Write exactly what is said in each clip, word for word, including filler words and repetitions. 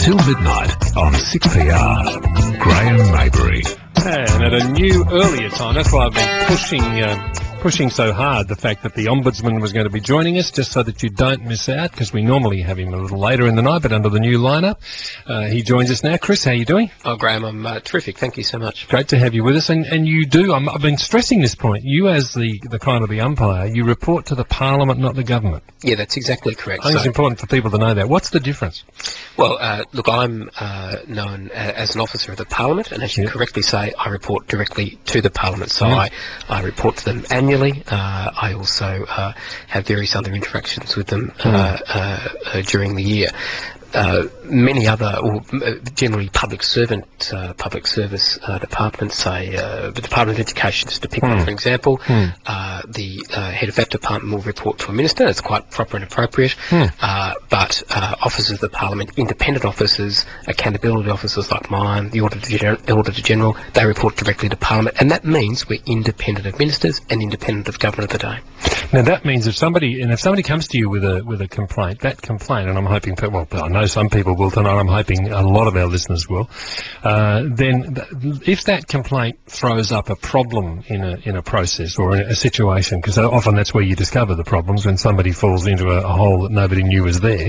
Until midnight on six P R. Graham Maybury. And at a new earlier time, that's why I've been pushing uh, pushing so hard the fact that the Ombudsman was going to be joining us, just so that you don't miss out, because we normally have him a little later in the night, but under the new lineup. Uh, he joins us now. Chris, how are you doing? Oh, Graham, I'm uh, terrific. Thank you so much. Great to have you with us. And, and you do, I'm, I've been stressing this point, you as the, the kind of the umpire, you report to the Parliament, not the government. Yeah, that's exactly correct. I think so, it's important for people to know that. What's the difference? Well, uh, look, I'm uh, known a- as an officer of the Parliament, and as you Yep. correctly say, I report directly to the Parliament. So Mm. I, I report to them annually. Uh, I also uh, have various other interactions with them uh, uh, uh, during the year. Uh, many other, or uh, generally public servant, uh, public service uh, departments, say uh, the Department of Education, just to pick one Hmm. for example, Hmm. uh, the uh, head of that department will report to a minister. That's quite proper and appropriate. Hmm. Uh, but uh, officers of the Parliament, independent officers, accountability officers like mine, the Auditor General, Auditor General, they report directly to Parliament, and that means we're independent of ministers and independent of government of the day. Now that means if somebody, and if somebody comes to you with a with a complaint, that complaint, and I'm hoping, pe- well, I know some people will tonight, I'm hoping a lot of our listeners will, uh, then th- if that complaint throws up a problem in a in a process or in a situation, because often that's where you discover the problems, when somebody falls into a, a hole that nobody knew was there,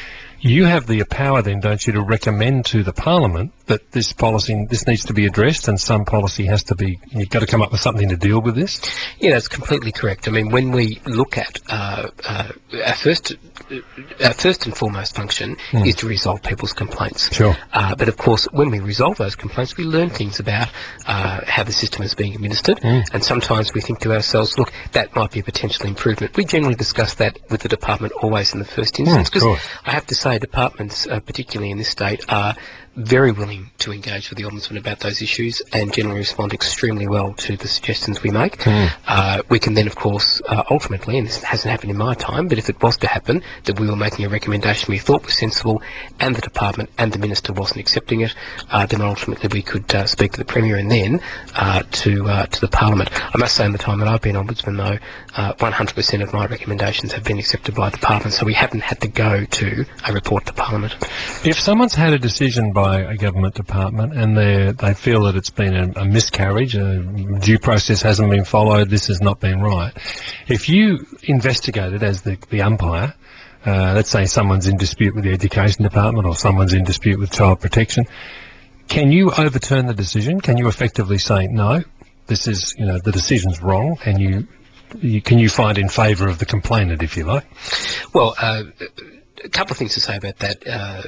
you have the power then, don't you, to recommend to the Parliament that this policy, this needs to be addressed, and some policy has to be, you've got to come up with something to deal with this? Yeah, that's completely correct. I mean, when we look at uh, uh, our first, uh, our first and foremost function Mm. is to resolve people's complaints. Sure. Uh, but of course, when we resolve those complaints, we learn things about uh, how the system is being administered, Mm. and sometimes we think to ourselves, look, that might be a potential improvement. We generally discuss that with the department always in the first instance, of because course. I have to say, departments, uh, particularly in this state, are very willing to engage with the Ombudsman about those issues and generally respond extremely well to the suggestions we make. Mm. Uh, we can then, of course, uh, ultimately, and this hasn't happened in my time, but if it was to happen, that we were making a recommendation we thought was sensible and the department and the minister wasn't accepting it, uh, then ultimately we could uh, speak to the Premier and then uh, to uh, to the Parliament. I must say, in the time that I've been Ombudsman, though, uh, one hundred percent of my recommendations have been accepted by the Department, so we haven't had to go to a report to Parliament. If someone's had a decision by a government department and they they feel that it's been a, a miscarriage, a due process hasn't been followed, this has not been right, if you investigate it as the, the umpire, uh, let's say someone's in dispute with the Education Department or someone's in dispute with Child Protection, can you overturn the decision? Can you effectively say, no, this is, you know, the decision's wrong, and you, you can you find in favour of the complainant, if you like? Well, uh, a couple of things to say about that. Uh,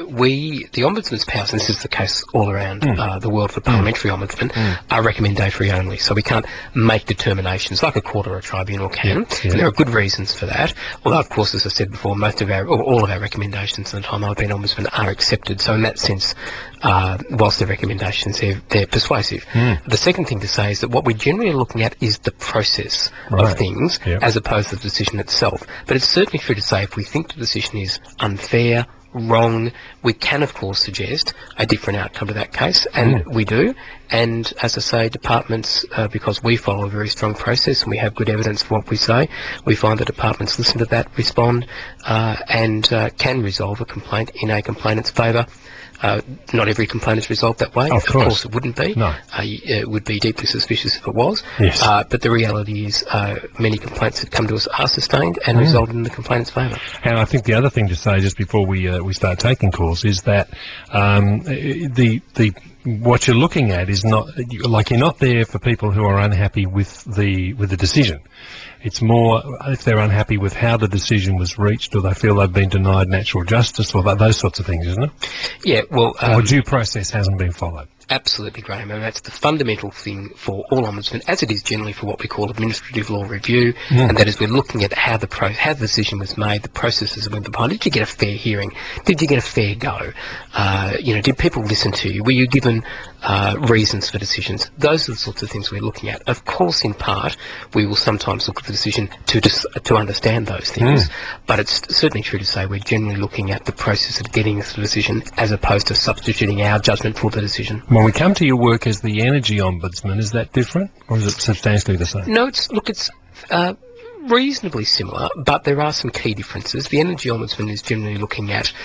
we, the Ombudsman's powers, and this is the case all around Mm. uh, the world for parliamentary Ombudsman, Mm. are recommendatory only. So we can't make determinations like a court or a tribunal can. Yeah, yeah. And there are good reasons for that. Although, of course, as I said before, most of our, or all of our recommendations in the time I've been Ombudsman are accepted. So in that sense, uh, whilst they're recommendations, they're, they're persuasive. Mm. The second thing to say is that what we generally are looking at is the process Right. of things Yep. as opposed to the decision itself. But it's certainly true to say if we think the decision is unfair, wrong, we can of course suggest a different outcome to that case, and Mm. we do. And as I say, departments, uh, because we follow a very strong process and we have good evidence for what we say, we find that departments listen to that, respond, uh, and uh, can resolve a complaint in a complainant's favour. Uh, not every complaint is resolved that way. Of course. it wouldn't be. No. Uh, y- it would be deeply suspicious if it was. Yes. Uh, but the reality is uh, many complaints that come to us are sustained and Mm. resolved in the complainant's favour. And I think the other thing to say, just before we uh, we start taking calls, is that um, the the what you're looking at is not like you're not there for people who are unhappy with the with the decision. It's more if they're unhappy with how the decision was reached, or they feel they've been denied natural justice, or that, those sorts of things, isn't it? Yeah, well, Or um, due process hasn't been followed. absolutely, Graham, and that's the fundamental thing for all ombudsmen, as it is generally for what we call administrative law review, Mm. and that is we're looking at how the pro- how the decision was made, the processes that went behind. Did you get a fair hearing? Did you get a fair go? Uh, you know, did people listen to you? Were you given uh, reasons for decisions? Those are the sorts of things we're looking at. Of course, in part, we will sometimes look at the decision to dis- to understand those things, Mm. but it's certainly true to say we're generally looking at the process of getting us to the decision as opposed to substituting our judgment for the decision. When we come to your work as the Energy Ombudsman, is that different, or is it substantially the same? No, it's look, it's uh, reasonably similar, but there are some key differences. The Energy Ombudsman is generally looking at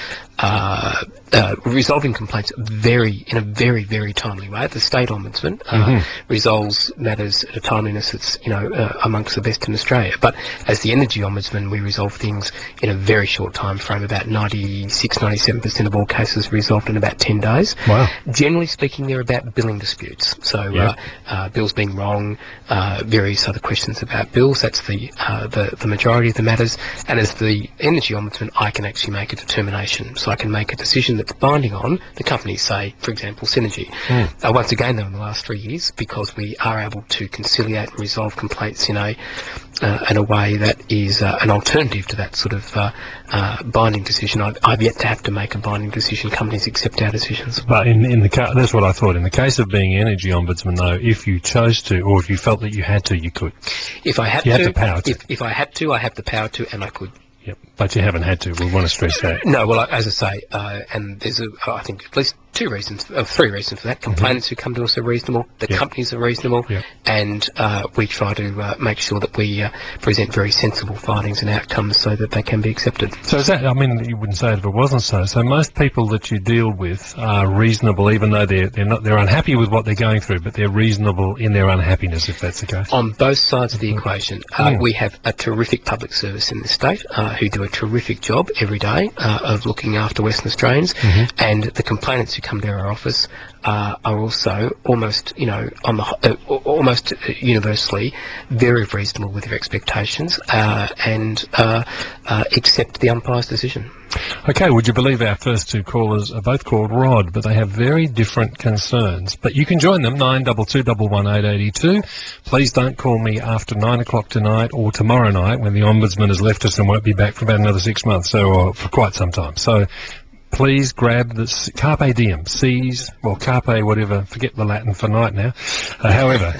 uh, uh, resolving complaints very in a very very timely way. The state ombudsman uh, Mm-hmm. resolves matters at a timeliness that's you know uh, amongst the best in Australia. But as the energy ombudsman, we resolve things in a very short time frame. About ninety-six, ninety-seven percent of all cases resolved in about ten days. Wow. Generally speaking, they're about billing disputes. So Yep. uh, uh, bills being wrong, uh, various other questions about bills. That's the, uh, the the majority of the matters. And as the energy ombudsman, I can actually make a determination. So I can make a decision that's binding on the companies, say, for example, Synergy. Mm. Uh, once again, though, in the last three years, because we are able to conciliate and resolve complaints in a uh, in a way that is uh, an alternative to that sort of uh, uh, binding decision. I've, I've yet to have to make a binding decision. Companies accept our decisions. But in, in the ca- that's what I thought. In the case of being energy ombudsman, though, if you chose to, or if you felt that you had to, you could. If I had You to, had the power to. If, if I had to, I have the power to, and I could. Yep. But you haven't had to. We want to stress that. No, well, as I say, uh, and there's, a, I think, at least two reasons, uh, three reasons for that. Complainants who come to us are reasonable, the Yep. companies are reasonable, Yep. and uh, we try to uh, make sure that we uh, present very sensible findings and outcomes so that they can be accepted. So is that, I mean, you wouldn't say it if it wasn't so. So most people that you deal with are reasonable, even though they're, they're not, they're unhappy with what they're going through, but they're reasonable in their unhappiness, if that's the case. On both sides of the equation, uh, Mm. we have a terrific public service in this state uh, who do a terrific job every day uh, of looking after Western Australians, Mhm. and the complainants who come to our office uh, are also almost, you know, on the uh, almost universally very reasonable with their expectations uh, and uh, uh, accept the umpire's decision. Okay, would you believe our first two callers are both called Rod, but they have very different concerns. But you can join them, nine two two one one eight eight two. Please don't call me after nine o'clock tonight or tomorrow night when the Ombudsman has left us and won't be back for about another six months, so or for quite some time. So please grab the s- Carpe Diem, seize, well, Carpe whatever, forget the Latin for night now. Uh, however,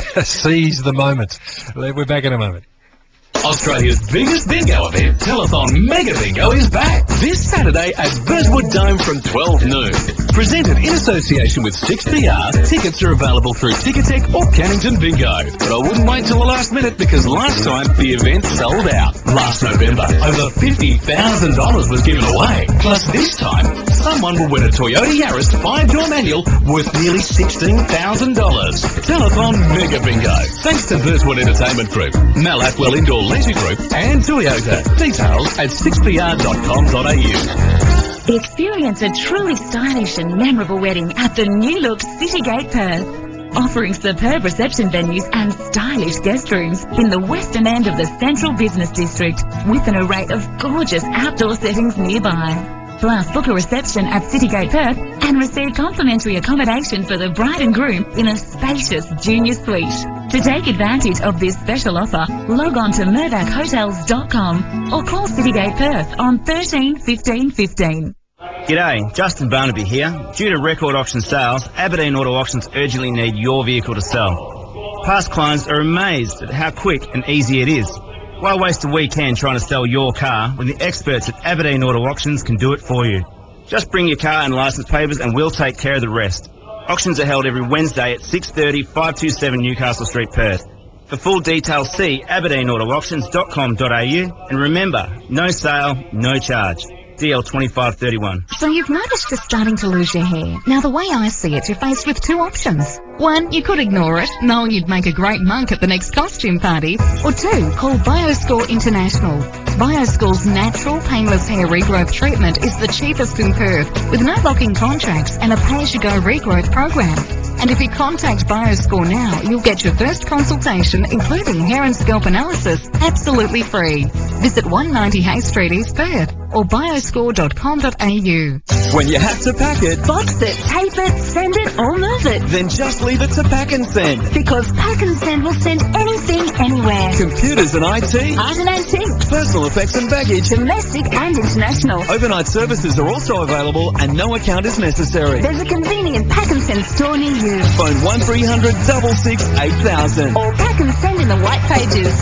seize the moment. We're back in a moment. Australia's biggest bingo event, Telethon Mega Bingo, is back this Saturday at Birdwood Dome from twelve noon. Presented in association with six P R, tickets are available through Ticketek or Cannington Bingo. But I wouldn't wait till the last minute because last time the event sold out. Last November, over fifty thousand dollars was given away. Plus this time, someone will win a Toyota Yaris five-door manual worth nearly sixteen thousand dollars. Telethon Mega Bingo. Thanks to Birdwood Entertainment Group, Mel Atwell Indoor Leisure Group and Toyota. Details at six p r dot com dot a u. Experience a truly stylish and memorable wedding at the New Look Citygate Perth, offering superb reception venues and stylish guest rooms in the western end of the Central Business District with an array of gorgeous outdoor settings nearby. Plus, book a reception at Citygate Perth and receive complimentary accommodation for the bride and groom in a spacious junior suite. To take advantage of this special offer, log on to mirvac hotels dot com or call Citygate Perth on thirteen fifteen fifteen. G'day, Justin Barnaby here. Due to record auction sales, Aberdeen Auto Auctions urgently need your vehicle to sell. Past clients are amazed at how quick and easy it is. Why waste a weekend trying to sell your car when the experts at Aberdeen Auto Auctions can do it for you? Just bring your car and licence papers and we'll take care of the rest. Auctions are held every Wednesday at six thirty, five two seven Newcastle Street, Perth. For full details, see aberdeen auto auctions dot com dot a u, and remember, no sale, no charge. D L twenty-five thirty-one. So you've noticed you're starting to lose your hair. Now the way I see it, you're faced with two options. One, you could ignore it, knowing you'd make a great monk at the next costume party. Or two, call Bioscore International. Bioscore's natural, painless hair regrowth treatment is the cheapest in Perth, with no lock-in contracts and a pay-as-you-go regrowth program. And if you contact Bioscore now, you'll get your first consultation, including hair and scalp analysis, absolutely free. Visit one ninety Hay Street, East Perth, or bioscore dot com dot a u. When you have to pack it, Box it, tape it, send it, or move it. then just leave it to Pack and Send. Because Pack and Send will send anything, anywhere. Computers and I T, Art and antiques, personal effects and baggage. domestic and international. Overnight services are also available and no account is necessary. There's a convenient Pack and Send store near you. Phone one three hundred, six six, eight thousand. Or Pack and Send in the white pages.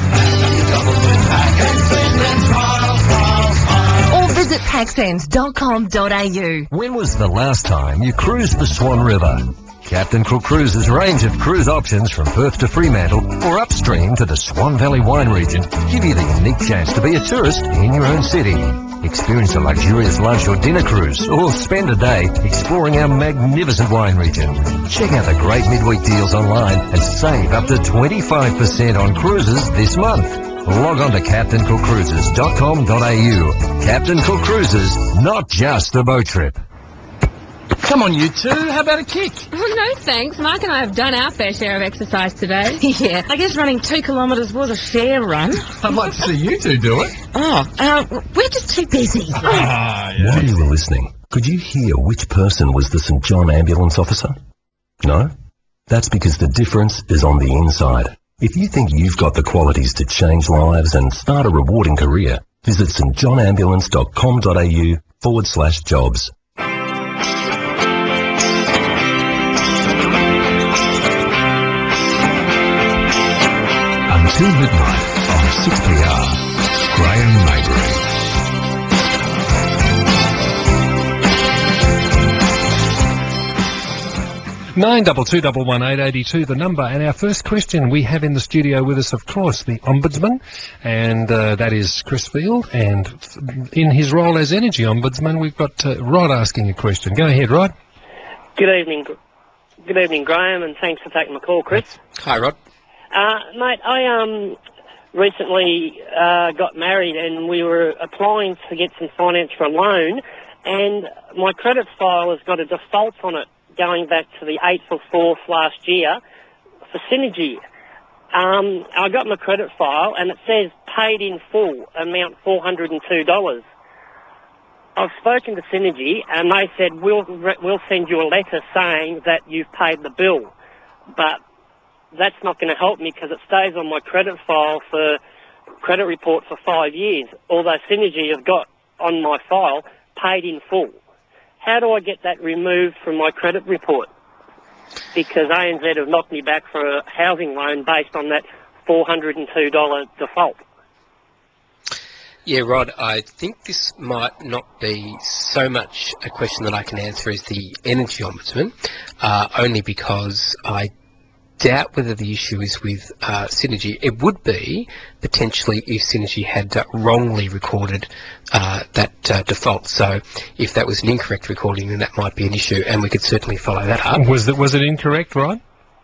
Or visit pack send dot com dot a u. When was the last time you cruised the Swan River? Captain Cook Cruises' range of cruise options from Perth to Fremantle or upstream to the Swan Valley wine region give you the unique chance to be a tourist in your own city. Experience a luxurious lunch or dinner cruise or spend a day exploring our magnificent wine region. Check out the great midweek deals online and save up to twenty-five percent on cruises this month. Log on to captain cook cruises dot com dot a u. Captain Cook Cruises, not just a boat trip. Come on, you two. How about a kick? Oh, no, thanks. Mark and I have done our fair share of exercise today. Yeah, I guess running two kilometres was a fair run. I'd like to see you two do it. Oh, uh, we're just too busy. Ah, yeah. While you were listening, could you hear which person was the St John ambulance officer? No? That's because the difference is on the inside. If you think you've got the qualities to change lives and start a rewarding career, visit st john ambulance dot com dot a u forward slash jobs. Until midnight on six P R, Graham Maybury. Nine double two double one eight eighty two, the number. And our first question we have in the studio with us, of course, the Ombudsman, and uh, that is Chris Field. And in his role as Energy Ombudsman, we've got uh, Rod asking a question. Go ahead, Rod. Good evening, good evening, Graham, and thanks for taking my call, Chris. Hi, Rod. Uh, mate, I um recently uh, got married, and we were applying to get some finance for a loan, and my credit file has got a default on it going back to the eighth of fourth last year for Synergy. Um, I got my credit file, and it says paid in full, amount four hundred two dollars. I've spoken to Synergy, and they said we'll we'll send you a letter saying that you've paid the bill, but that's not going to help me because it stays on my credit file for credit report for five years, although Synergy have got on my file paid in full. How do I get that removed from my credit report? Because A N Z have knocked me back for a housing loan based on that four hundred two dollars default. Yeah, Rod, I think this might not be so much a question that I can answer as the Energy Ombudsman, uh, only because I doubt whether the issue is with uh, Synergy. It would be potentially if Synergy had uh, wrongly recorded uh, that uh, default. So if that was an incorrect recording, then that might be an issue, and we could certainly follow that up. Was it, was it incorrect, Rod?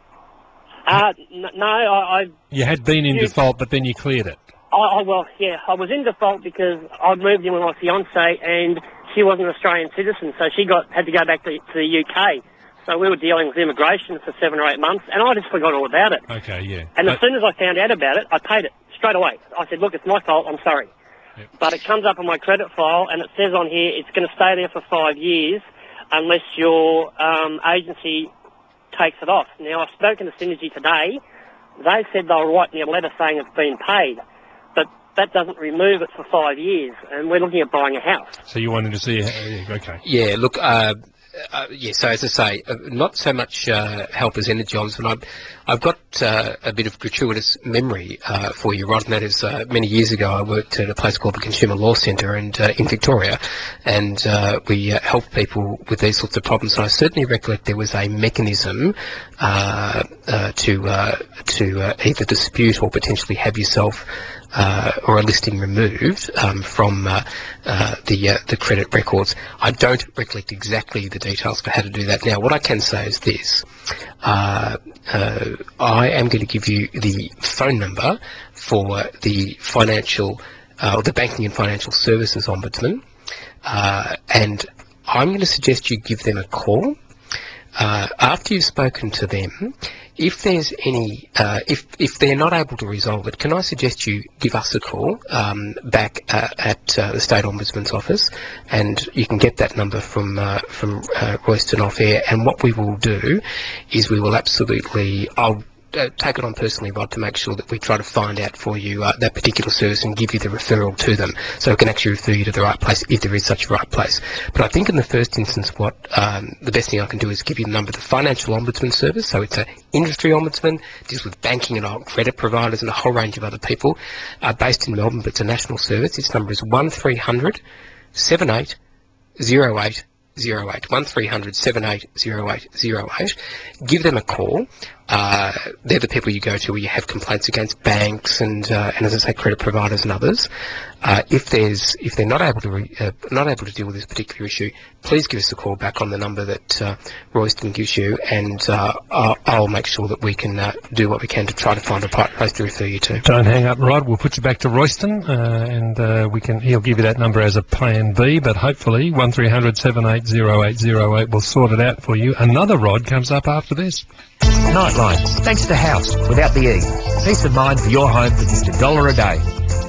Uh, n- no, I, I... You had been in you, default, but then you cleared it. I, I, well, yeah, I was in default because I'd moved in with my fiancée, and she wasn't an Australian citizen, so she got had to go back to, to the U K. So we were dealing with immigration for seven or eight months, and I just forgot all about it. Okay, yeah. And but as soon as I found out about it, I paid it straight away. I said, look, it's my fault, I'm sorry. Yep. But it comes up on my credit file, and it says on here it's going to stay there for five years unless your um, agency takes it off. Now, I've spoken to Synergy today. They said they'll write me a letter saying it's been paid, but that doesn't remove it for five years, and we're looking at buying a house. So you wanted to see... Uh, okay. Yeah, look... Uh, Uh, yeah, so as I say, uh, not so much uh, help as Energy Ombudsman. I've, I've got uh, a bit of gratuitous memory uh, for you, Rod, and that is uh, many years ago I worked at a place called the Consumer Law Centre and, uh, in Victoria, and uh, we uh, helped people with these sorts of problems. And I certainly recollect there was a mechanism uh, uh, to, uh, to uh, either dispute or potentially have yourself Uh, or a listing removed um, from uh, uh, the uh, the credit records. I don't recollect exactly the details for how to do that. Now, what I can say is this. Uh, uh, I am going to give you the phone number for the financial, uh, or the Banking and Financial Services Ombudsman, uh, and I'm going to suggest you give them a call. Uh, after you've spoken to them, if there's any, uh, if if they're not able to resolve it, can I suggest you give us a call um, back uh, at uh, the State Ombudsman's office, and you can get that number from uh, from uh, Royston off air. And what we will do is we will absolutely, I'll uh, take it on personally, Rod, to make sure that we try to find out for you uh, that particular service and give you the referral to them, so it can actually refer you to the right place if there is such a right place. But I think in the first instance, what um, the best thing I can do is give you the number of the Financial Ombudsman Service. So it's an industry ombudsman, deals with banking and credit providers and a whole range of other people, uh, based in Melbourne, but it's a national service. Its number is one three hundred, seven eight, zero eight zero eight, one three hundred seven eight zero eight zero eight. Give them a call. Uh, they're the people you go to where you have complaints against banks and, uh, and as I say, credit providers and others. Uh, if there's, if they're not able to, re, uh, not able to deal with this particular issue, please give us a call back on the number that uh, Royston gives you, and uh, I'll, I'll make sure that we can uh, do what we can to try to find a place to refer you to. Don't hang up, Rod. We'll put you back to Royston, uh, and uh, we can. He'll give you that number as a plan B, but hopefully one three hundred seven eight zero eight zero eight will sort it out for you. Another Rod comes up after this. Nightline, thanks to House, without the E. Peace of mind for your home for just a dollar a day.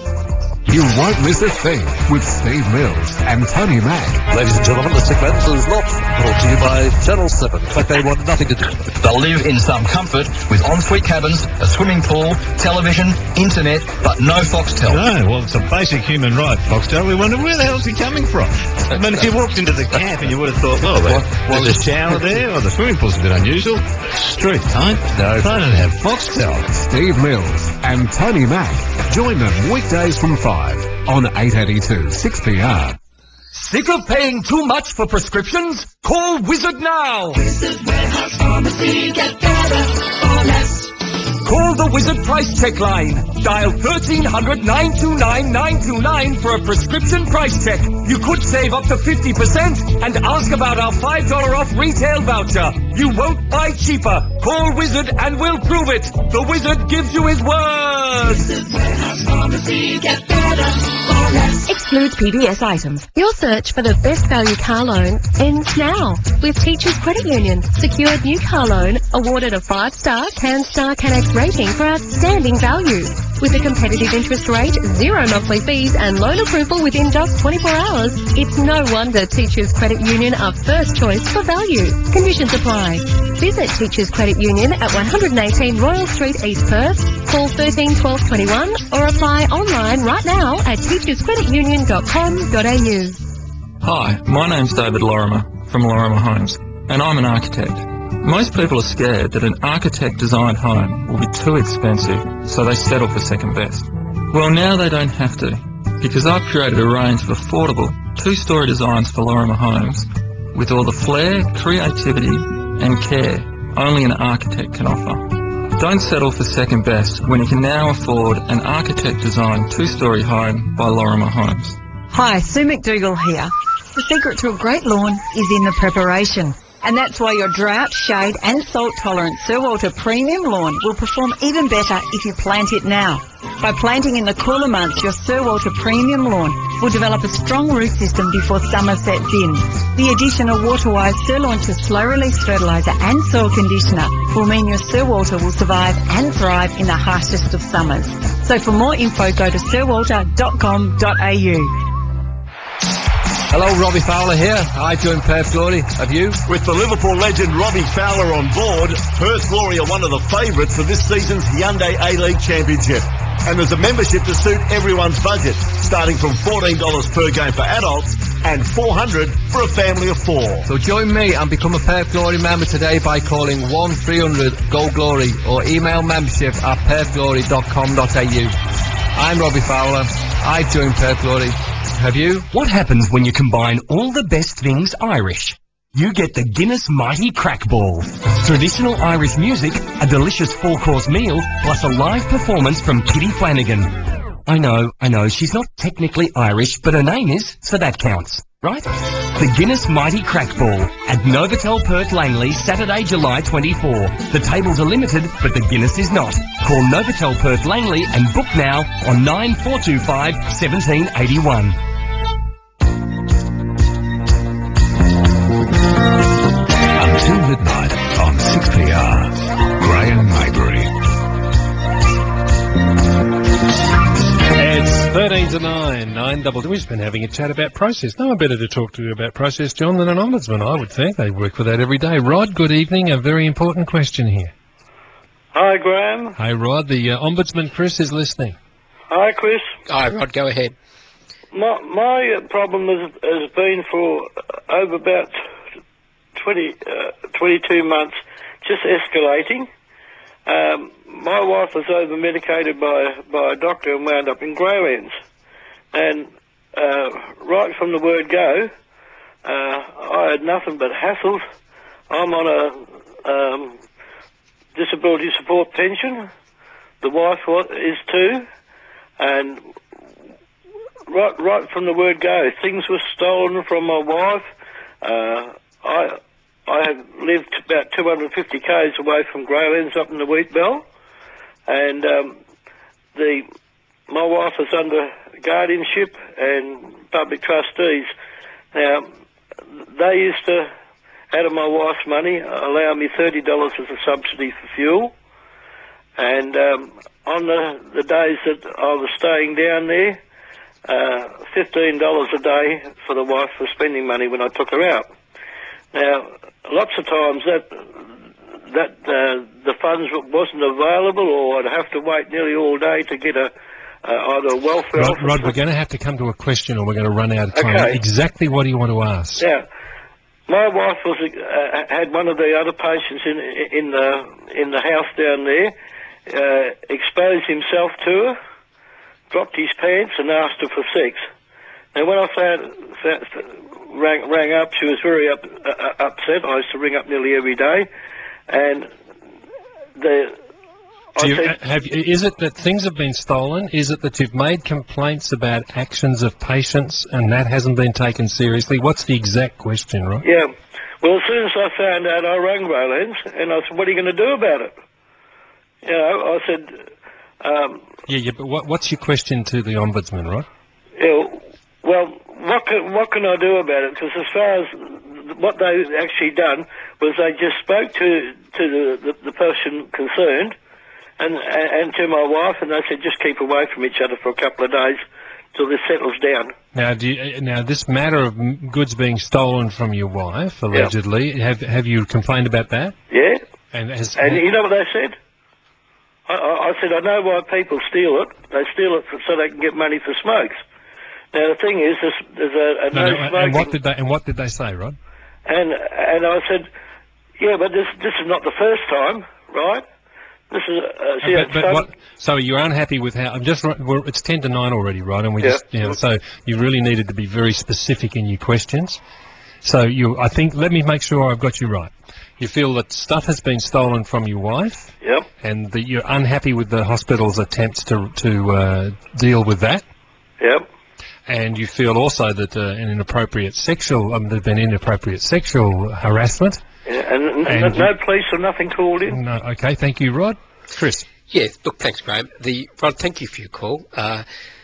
You won't miss a thing with Steve Mills and Tony Mack. Ladies and gentlemen, the segment is not brought to you by Channel seven. In fact, they want nothing to do with it. They'll live in some comfort with ensuite cabins, a swimming pool, television, internet, but no Foxtel. No, well, it's a basic human right, Foxtel. We wonder, where the hell's he coming from? I mean, if you walked into the camp and you would have thought, well, there, well, there's a shower there, or the swimming pool's a bit unusual. Street, huh? No, they don't have Foxtel. Steve Mills and Tony Mack. Join them weekdays from five on eight eighty-two six P R. Sick of paying too much for prescriptions? Call Wizard now! Wizard Warehouse Pharmacy, get better for less. Call the Wizard Price Check line. Dial thirteen hundred nine two nine nine two nine for a prescription price check. You could save up to fifty percent and ask about our five dollars off retail voucher. You won't buy cheaper. Call Wizard and we'll prove it. The Wizard gives you his word. Wizard Warehouse Pharmacy, get better for less. Excludes P D S items. Your search for the best value car loan ends now with Teachers Credit Union. Secured new car loan, awarded a five-star CanStar CanX rating for outstanding value. With a competitive interest rate, zero monthly fees and loan approval within just twenty-four hours, it's no wonder Teachers Credit Union are first choice for value. Conditions apply. Visit Teachers Credit Union at one eighteen Royal Street, East Perth. Call thirteen twelve twenty-one or apply online right now at teachers credit union dot com dot a u. Hi, my name's David Lorimer from Lorimer Homes, and I'm an architect. Most people are scared that an architect-designed home will be too expensive, so they settle for second best. Well, now they don't have to, because I've created a range of affordable two-storey designs for Lorimer Homes with all the flair, creativity and care only an architect can offer. Don't settle for second best when you can now afford an architect-designed two-storey home by Lorimer Homes. Hi, Sue McDougall here. The secret to a great lawn is in the preparation. And that's why your drought, shade and salt-tolerant Sir Walter Premium Lawn will perform even better if you plant it now. By planting in the cooler months, your Sir Walter Premium Lawn will develop a strong root system before summer sets in. The addition of Waterwise Sir Launcher slow-release fertiliser and soil conditioner will mean your Sir Walter will survive and thrive in the harshest of summers. So for more info, go to sir walter dot com dot a u. Hello, Robbie Fowler here. I joined Perth Glory. Have you? With the Liverpool legend Robbie Fowler on board, Perth Glory are one of the favourites for this season's Hyundai A-League Championship. And there's a membership to suit everyone's budget, starting from fourteen dollars per game for adults and four hundred dollars for a family of four. So join me and become a Perth Glory member today by calling one three hundred GO GLORY or email membership at perth glory dot com dot a u. I'm Robbie Fowler. I joined Perth Glory. Have you? What happens when you combine all the best things Irish? You get the Guinness Mighty Crack Ball. Traditional Irish music, a delicious four-course meal, plus a live performance from Kitty Flanagan. I know, I know, she's not technically Irish, but her name is, so that counts, right? The Guinness Mighty Crack Ball at Novotel Perth Langley, Saturday, July twenty-fourth. The tables are limited, but the Guinness is not. Call Novotel Perth Langley and book now on nine four two five, one seven eight one. Until midnight on six P R. Graham Maybury. It's thirteen to nine, nine double. We've been having a chat about process. No one better to talk to about process, John, than an ombudsman, I would think. They work with that every day. Rod, good evening. A very important question here. Hi, Graham. Hi, Rod. The uh, ombudsman, Chris, is listening. Hi, Chris. Hi, Rod. Go ahead. My, my uh, problem has, has been for uh, over about twenty, uh, twenty-two months, just escalating. Um, my wife was over-medicated by, by a doctor and wound up in Growlands. And uh, right from the word go, uh, I had nothing but hassles. I'm on a um, disability support pension. The wife wa- is too, and right, right from the word go, things were stolen from my wife. Uh, I, I have lived about two hundred fifty k's away from Greylands up in the wheat belt, and um, the my wife is under guardianship and public trustees. Now, they used to, out of my wife's money, allow me thirty dollars as a subsidy for fuel. And um, on the, the days that I was staying down there, uh, fifteen dollars a day for the wife for spending money when I took her out. Now, lots of times that that uh, the funds wasn't available, or I'd have to wait nearly all day to get a uh, either a welfare Rod, officer. Rod, we're going to have to come to a question, or we're going to run out of time. Okay. Exactly what do you want to ask? Now, my wife was uh, had one of the other patients in in the in the house down there uh, exposed himself to her, dropped his pants, and asked her for sex. Now, when I found, found rang rang up, she was very up, uh, upset. I used to ring up nearly every day, and the. Do you, I said, have, is it that things have been stolen? Is it that you've made complaints about actions of patients and that hasn't been taken seriously? What's the exact question, right? Yeah. Well, as soon as I found out, I rang Greylands, and I said, what are you going to do about it? You know, I said... Um, Yeah, yeah, but what, what's your question to the Ombudsman, right? you know, well, what can, what can I do about it? Because as far as what they actually done was they just spoke to, to the, the, the person concerned, And, and to my wife, and they said just keep away from each other for a couple of days till this settles down. Now, do you, now this matter of m- goods being stolen from your wife, allegedly, have have you complained about that? Yeah. And has, And you know what they said? I, I, I said, I know why people steal it. They steal it for, so they can get money for smokes. Now, the thing is, there's, there's a, a no, no, no, smoking... and what did they and what did they say, Rod? And, and I said, yeah, but this this is not the first time, right? This is, uh, see, but, but some, what, so you're unhappy with how? I'm just. We're, it's ten to nine already, right? And we Yeah. just, you know, so you really needed to be very specific in your questions. So you, I think, let me make sure I've got you right. You feel that stuff has been stolen from your wife. Yep. And that you're unhappy with the hospital's attempts to to uh, deal with that. Yep. And you feel also that uh, an inappropriate sexual, um, there's been inappropriate sexual harassment. Yeah, and, and, And no police or nothing called in? No, okay, thank you, Rod. Chris? Yes, look, thanks, Graham. The, Rod, thank you for your call. Uh,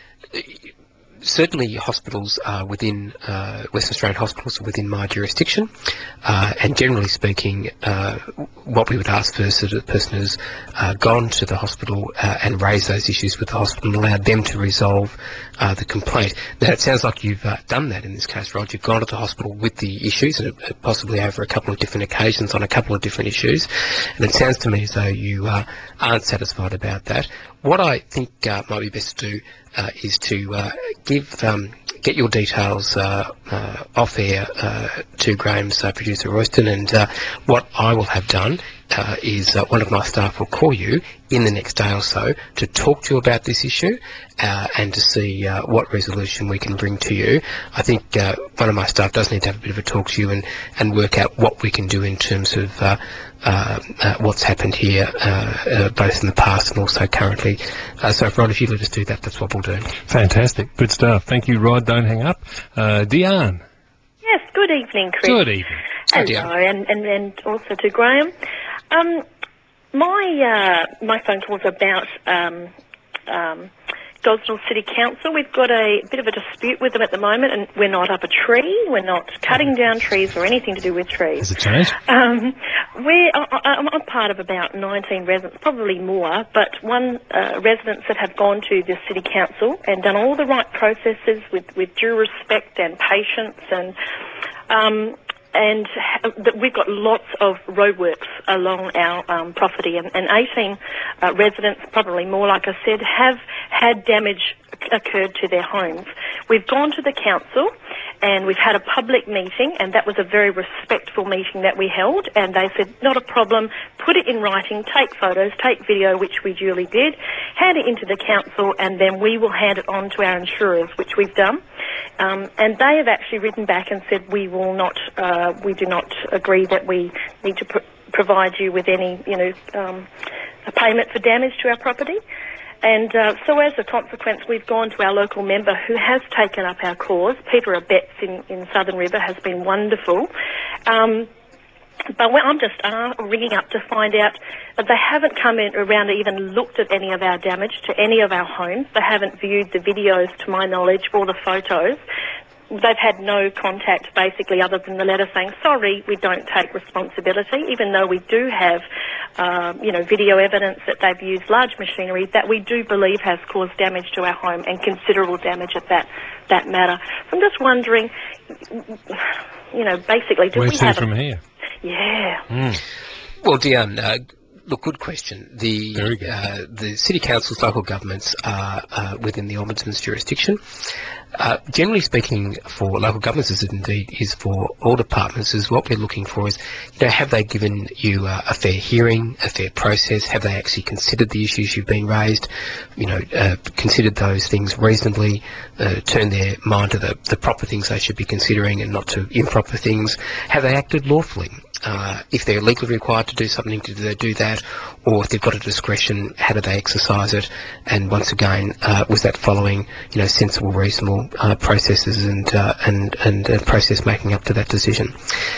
certainly hospitals are within, uh, Western Australian hospitals are within my jurisdiction, uh, and generally speaking, uh, what we would ask first is that the person has uh, gone to the hospital uh, and raised those issues with the hospital and allowed them to resolve uh, the complaint. Now, it sounds like you've uh, done that in this case, Rod. You've gone to the hospital with the issues, and uh, possibly over a couple of different occasions on a couple of different issues, and it sounds to me as though you uh, aren't satisfied about that. What I think uh, might be best to do uh, is to uh, give um, get your details uh, uh, off air uh, to Graham's uh, producer Royston, and uh, what I will have done uh, is uh, one of my staff will call you in the next day or so to talk to you about this issue uh, and to see uh, what resolution we can bring to you. I think uh, one of my staff does need to have a bit of a talk to you and, and work out what we can do in terms of uh, uh, uh, what's happened here, uh, uh, both in the past and also currently. Uh, so, Rod, if you let us do that, that's what we'll do. Fantastic. Good stuff. Thank you, Rod. Don't hang up. Uh, Diane? Yes, good evening, Chris. Good evening. Hello, and, and, and also to Graham. Um, my uh, my phone call was about um, um, Gosnell City Council. We've got a bit of a dispute with them at the moment, and we're not up a tree. We're not cutting down trees or anything to do with trees. Has it changed? Um, we're, I, I'm I'm part of about nineteen residents, probably more, but one uh, residents that have gone to the City Council and done all the right processes with, with due respect and patience, and um, and that we've got lots of roadworks along our um, property, and, and eighteen uh, residents, probably more, like I said, have had damage occurred to their homes. We've gone to the council and we've had a public meeting, and that was a very respectful meeting that we held, and they said, not a problem, put it in writing, take photos, take video, which we duly did, hand it into the council, and then we will hand it on to our insurers, which we've done. Um, and they have actually written back and said we will not, uh, we do not agree that we need to pr- provide you with any, you know, um, a payment for damage to our property. And uh, so as a consequence, we've gone to our local member who has taken up our cause. Peter Abetz in, in Southern River has been wonderful. Um, but when I'm just uh, ringing up to find out that they haven't come in around and even looked at any of our damage to any of our homes. They haven't viewed the videos, to my knowledge, or the photos. They've had no contact, basically, other than the letter saying, sorry, we don't take responsibility, even though we do have, um, you know, video evidence that they've used large machinery that we do believe has caused damage to our home, and considerable damage at that, that matter. So I'm just wondering, you know, basically, do Where we to have... from a, here? Yeah. Mm. Well, Dion, uh, look, good question. The uh, the city councils, local governments are uh, within the Ombudsman's jurisdiction. Uh, generally speaking, for local governments, as it indeed is for all departments, is what we're looking for is, you know, have they given you uh, a fair hearing, a fair process? Have they actually considered the issues you've been raised? You know, uh, considered those things reasonably, uh, turned their mind to the, the proper things they should be considering and not to improper things? Have they acted lawfully? Uh, if they're legally required to do something, do they do that? Or if they've got a discretion, how do they exercise it? And once again, uh, was that following, you know, sensible, reasonable uh, processes and uh, and and uh, process making up to that decision?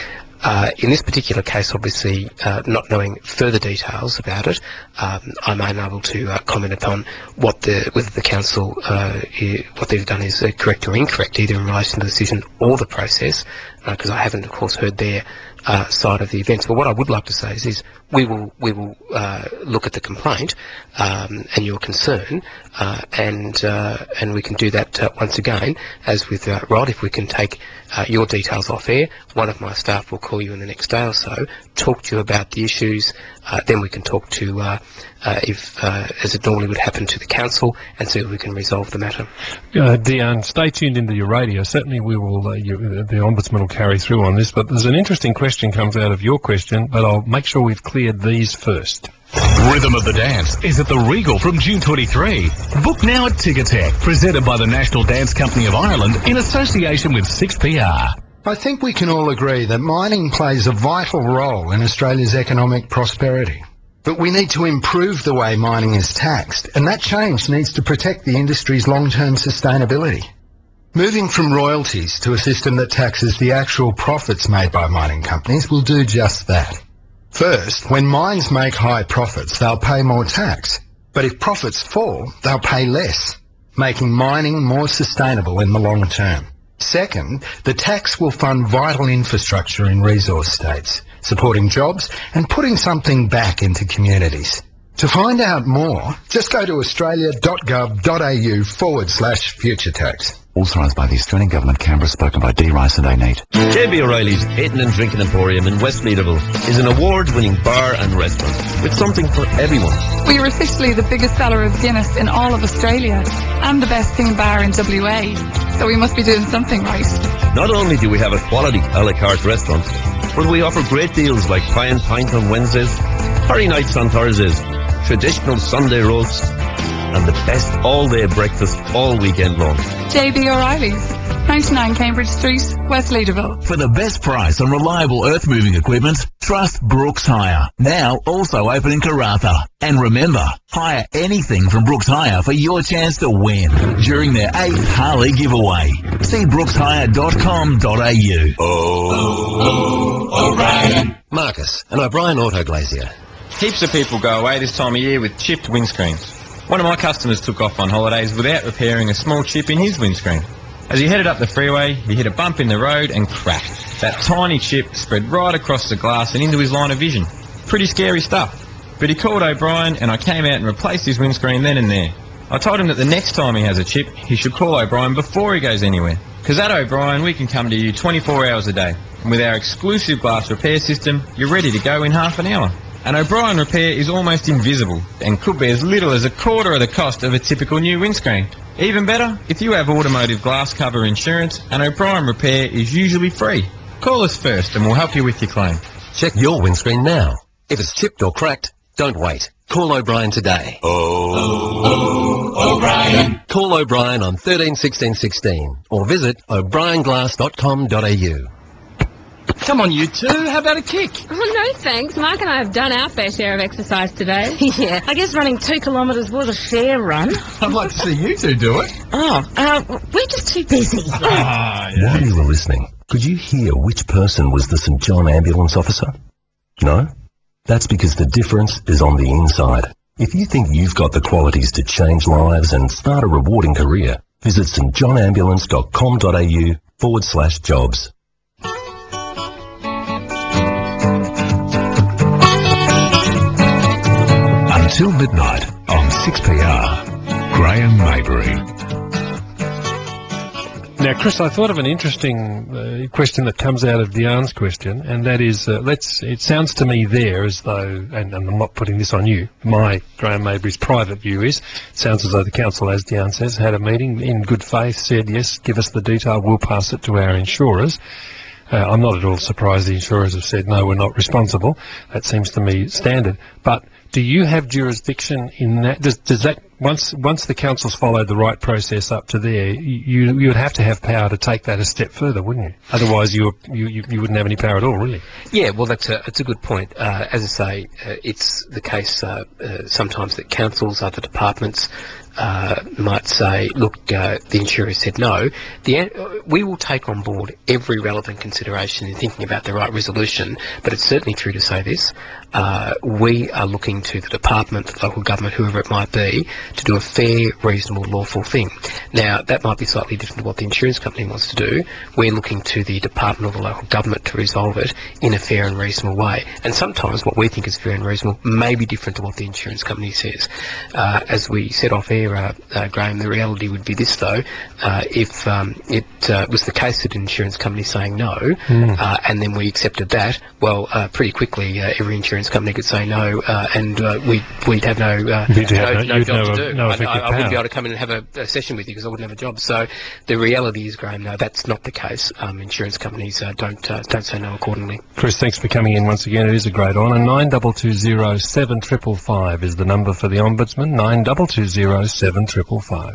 Uh, in this particular case, obviously, uh, not knowing further details about it, um, I'm unable to uh, comment upon what the whether the council uh, I- what they've done is uh, correct or incorrect, either in relation to the decision or the process, because I haven't, of course, heard their uh, side of the events. But what I would like to say is, is we will we will uh, look at the complaint um, and your concern, uh, and uh, and we can do that uh, once again, as with uh, Rod. If we can take uh, your details off air, one of my staff will call you in the next day or so, talk to you about the issues. Uh, then we can talk to, uh, uh, if uh, as it normally would happen, to the council, and see if we can resolve the matter. Uh, Dion, stay tuned into your radio. Certainly we will, uh, you, the Ombudsman will carry through on this, but there's an interesting question comes out of your question, but I'll make sure we've cleared these first. Rhythm of the Dance is at the Regal from June twenty-third. Book now at Ticketek, presented by the National Dance Company of Ireland in association with six P R. I think we can all agree that mining plays a vital role in Australia's economic prosperity. But we need to improve the way mining is taxed, and that change needs to protect the industry's long-term sustainability. Moving from royalties to a system that taxes the actual profits made by mining companies will do just that. First, when mines make high profits, they'll pay more tax. But if profits fall, they'll pay less, making mining more sustainable in the long term. Second, the tax will fund vital infrastructure in resource states, supporting jobs and putting something back into communities. To find out more, just go to australia.gov.au forward slash future tax. Authorised by the Australian Government, Canberra, spoken by D. Rice and A. Nate. J B O'Reilly's Eating and Drinking Emporium in West Leederville is an award-winning bar and restaurant with something for everyone. We are officially the biggest seller of Guinness in all of Australia and the best thing bar in W A, so we must be doing something right. Not only do we have a quality a la carte restaurant, but we offer great deals like pie and pint on Wednesdays, curry nights on Thursdays, traditional Sunday roast, and the best all-day breakfast all weekend long. J B O'Reilly's, ninety-nine Cambridge Street, West Leederville. For the best price on reliable earth-moving equipment, trust Brooks Hire. Now also open in Karratha. And remember, hire anything from Brooks Hire for your chance to win during their eighth Harley giveaway. See brooks hire dot com dot a u. Oh, oh, O'Brien. Marcus, an O'Brien Auto Glazier. Heaps of people go away this time of year with chipped windscreens. One of my customers took off on holidays without repairing a small chip in his windscreen. As he headed up the freeway, he hit a bump in the road and cracked. That tiny chip spread right across the glass and into his line of vision. Pretty scary stuff. But he called O'Brien and I came out and replaced his windscreen then and there. I told him that the next time he has a chip, he should call O'Brien before he goes anywhere. Because at O'Brien, we can come to you twenty-four hours a day. And with our exclusive glass repair system, you're ready to go in half an hour. An O'Brien repair is almost invisible and could be as little as a quarter of the cost of a typical new windscreen. Even better, if you have automotive glass cover insurance, an O'Brien repair is usually free. Call us first and we'll help you with your claim. Check your windscreen now. If it's chipped or cracked, Don't wait. Call O'Brien today. Oh, oh, O'Brien. Call O'Brien on thirteen sixteen sixteen or visit o'brien glass dot com dot a u. Come on, you two. How about a kick? Oh, no thanks. Mark and I have done our fair share of exercise today. Yeah, I guess running two kilometres was a fair run. I'd like to see you two do it. Oh, uh, we're just too busy. Ah, yeah. While you were listening, could you hear which person was the St John ambulance officer? No? That's because the difference is on the inside. If you think you've got the qualities to change lives and start a rewarding career, visit stjohnambulance.com.au forward slash jobs. Until midnight on six P R, Graham Maybury. Now, Chris, I thought of an interesting uh, question that comes out of Diane's question, and that is, uh, let's. It sounds to me there as though, and, and I'm not putting this on you, my, Graham Maybury's private view is, it sounds as though the council, as Diane says, had a meeting in good faith, said, yes, give us the detail, we'll pass it to our insurers. Uh, I'm not at all surprised the insurers have said, no, we're not responsible. That seems to me standard. But do you have jurisdiction in that? Does, does that, once once the council's followed the right process up to there, you you would have to have power to take that a step further, wouldn't you? Otherwise, you you you, you wouldn't have any power at all, really. Yeah, well, that's a that's a good point. Uh, as I say, uh, it's the case uh, uh, sometimes that councils, other departments, uh, might say, look, uh, the insurer said no. The uh, we will take on board every relevant consideration in thinking about the right resolution, but it's certainly true to say this. Uh, we are looking to the department, the local government, whoever it might be, to do a fair, reasonable, lawful thing. Now, that might be slightly different to what the insurance company wants to do. We're looking to the department or the local government to resolve it in a fair and reasonable way. And sometimes what we think is fair and reasonable may be different to what the insurance company says. Uh, as we said off air, uh, uh, Graham, the reality would be this, though. Uh, if um, it uh, was the case that an insurance company saying no, mm. uh, and then we accepted that, well, uh, pretty quickly uh, every insurance company could say no, uh, and uh, we'd, we'd have no, uh, no, no, no job to do. No I, I, I wouldn't be able to come in and have a, a session with you because I wouldn't have a job. So the reality is, Graham, no, that's not the case. Um, insurance companies uh, don't uh, don't say no accordingly. Chris, thanks for coming in once again. It is a great honour. nine two two zero seven five five five is the number for the Ombudsman. nine two two zero seven five five.